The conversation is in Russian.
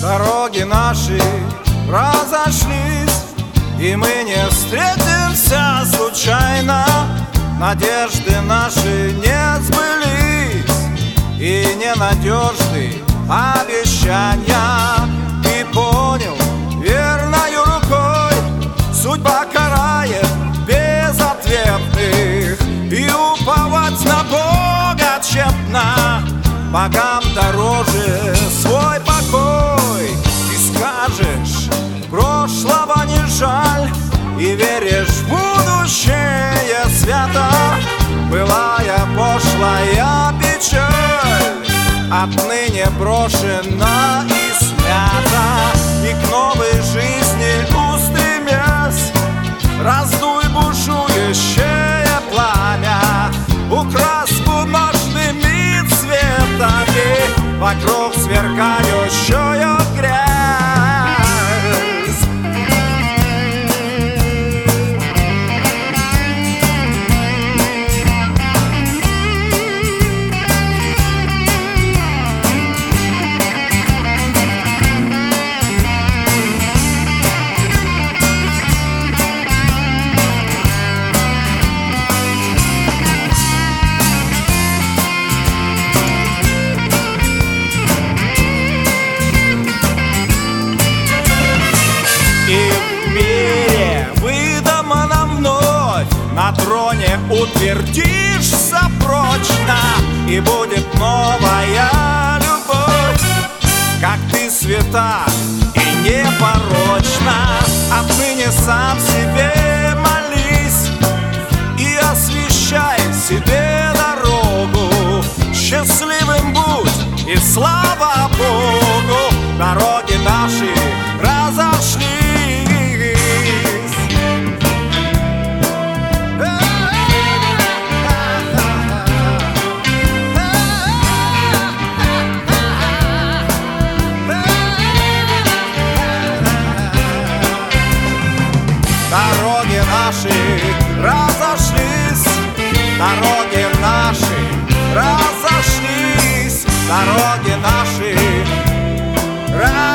Дороги наши разошлись, и мы не встретимся случайно. Надежды наши не сбылись, и ненадежны обещания. И понял верною рукой, судьба карает безответных, и уповать на Бога тщетно. Богам дороже свой покой. Ты скажешь, прошлого не жаль, и веришь в будущее свято. Былая пошлая печаль отныне брошена и смята. И к новой жизни устремясь, раздуй бушующее пламя, укрась бумажными цветами вокруг сверкающую грязь. И в мире выдумано вновь, на троне утвердишься прочно, и будет новая любовь, как ты свята и непорочна. Отныне сам себе молись и освещай себе дорогу. Счастливым будь и слава Богу. Дороги наши разошлись. Дороги наши разошлись, дороги наши разошлись, дороги наши разошлись.